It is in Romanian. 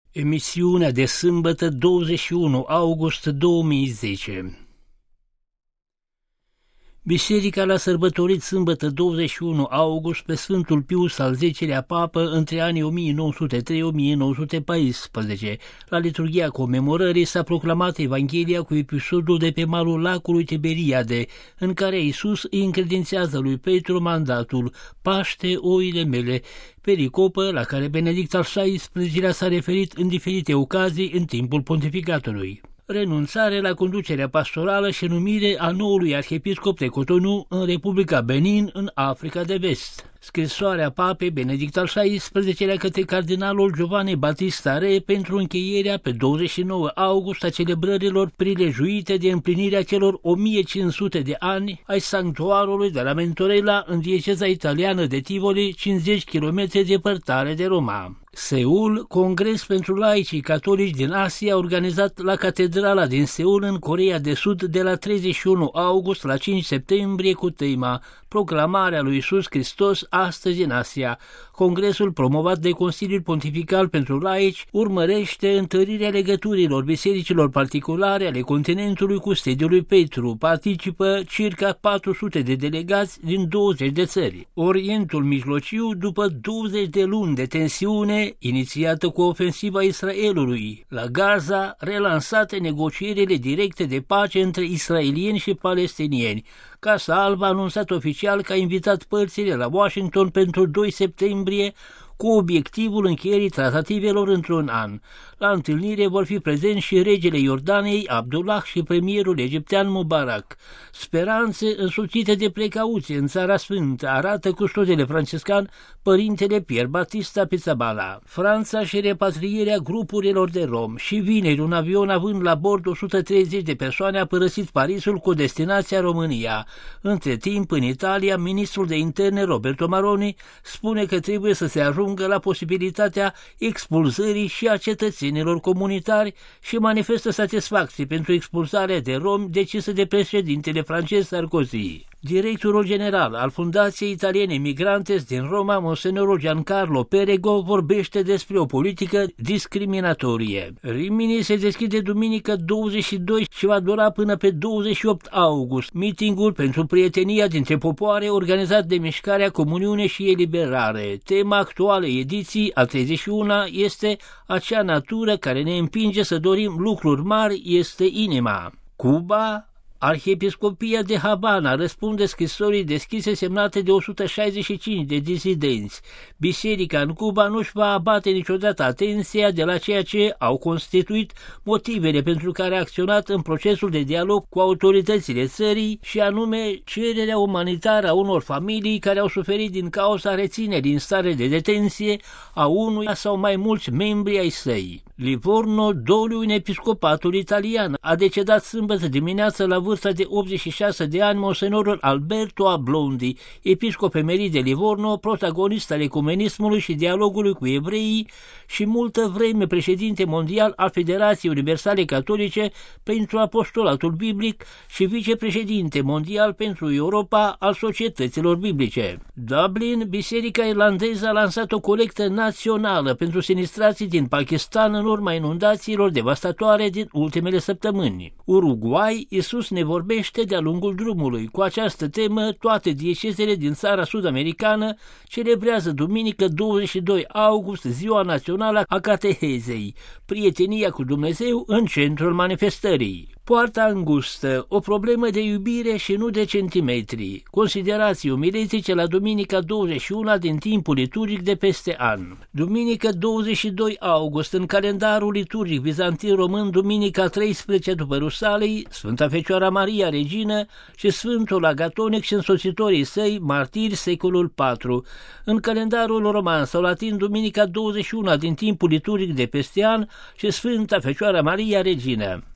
Emisiunea de sâmbătă 21 august 2010. Biserica l-a sărbătorit sâmbătă 21 august pe Sfântul Pius al X-lea Papă între anii 1903-1914. La liturghia comemorării s-a proclamat Evanghelia cu episodul de pe malul lacului Tiberiade, în care Iisus îi încredințează lui Petru mandatul: "Paște oile mele", pericopă la care Benedict al XVI-lea s-a referit în diferite ocazii în timpul pontificatului. Renunțare la conducerea pastorală și numire a noului arhiepiscop de Cotonou în Republica Benin, în Africa de Vest. Scrisoarea papei Benedict al XVI-lea către cardinalul Giovanni Battista Re pentru încheierea pe 29 august a celebrărilor prilejuite de împlinirea celor 1500 de ani ai sanctuarului de la Mentorella în dieceza italiană de Tivoli, 50 km departare de Roma. Seul, congres pentru laicii catolici din Asia, organizat la Catedrala din Seul, în Coreea de Sud, de la 31 august la 5 septembrie, cu tema Proclamarea lui Iisus Hristos astăzi în Asia. Congresul, promovat de Consiliul Pontifical pentru Laici, urmărește întărirea legăturilor bisericilor particulare ale continentului cu sediul lui Petru. Participă circa 400 de delegați din 20 de țări. Orientul Mijlociu, după 20 de luni de tensiune, inițiată cu ofensiva Israelului la Gaza, relansate negocierile directe de pace între israelieni și palestinieni. Casa Albă a anunțat oficial că a invitat părțile la Washington pentru 2 septembrie cu obiectivul încheierii tratativelor într-un an. La întâlnire vor fi prezenți și regele Iordaniei Abdullah și premierul egiptean Mubarak. Speranțe însuțite de precauție în Țara Sfântă, arată custodele franciscan părintele Pier Battista Pizzaballa. Franța și repatrierea grupurilor de romi. Și vineri, un avion având la bord 130 de persoane a părăsit Parisul cu destinația România. Între timp, în Italia, ministrul de interne Roberto Maroni spune că trebuie să se ajungă la posibilitatea expulzării și a cetățenilor comunitari și manifestă satisfacție pentru expulzarea de romi decisă de președintele francez Sarkozy. Directorul general al Fundației Italiene Migrantes din Roma, monsenorul Giancarlo Perego, vorbește despre o politică discriminatorie. Rimini se deschide duminică 22 și va dura până pe 28 august. Meetingul pentru prietenia dintre popoare, organizat de Mișcarea Comuniune și Eliberare. Tema actualei ediții, a 31-a, este acea natură care ne împinge să dorim lucruri mari, este inima. Cuba. Arhiepiscopia de Havana răspunde scrisorii deschise semnate de 165 de dizidenți. Biserica în Cuba nu-și va abate niciodată atenția de la ceea ce au constituit motivele pentru care a acționat în procesul de dialog cu autoritățile țării, și anume cererea umanitară a unor familii care au suferit din cauza reținerii în stare de detenție a unuia sau mai mulți membri ai săi. Livorno, doliu în episcopatul italian. A decedat sâmbătă dimineață la vârsta de 86 de ani monsenorul Alberto Ablondi, episcop emerit de Livorno, protagonist al ecumenismului și dialogului cu evreii și multă vreme președinte mondial al Federației Universale Catolice pentru Apostolatul Biblic și vicepreședinte mondial pentru Europa al Societăților Biblice. Dublin, Biserica Irlandeză a lansat o colectă națională pentru sinistrații din Pakistan în urma inundațiilor devastatoare din ultimele săptămâni. Uruguay, Iisus ne vorbește de-a lungul drumului. Cu această temă, toate diecezele din țara sud-americană celebrează duminică 22 august ziua națională a catehezei, prietenia cu Dumnezeu în centrul manifestării. Poarta îngustă, o problemă de iubire și nu de centimetri. Considerații omiletice la duminica 21 din timpul liturgic de peste an. Duminică 22 august, în calendarul liturgic bizantin român, duminica 13 după Rusalei, Sfânta Fecioara Maria Regină și Sfântul Agatonic și însoțitorii săi, martiri, secolul IV. În calendarul roman sau latin, duminica 21 din timpul liturgic de peste an și Sfânta Fecioara Maria Regină.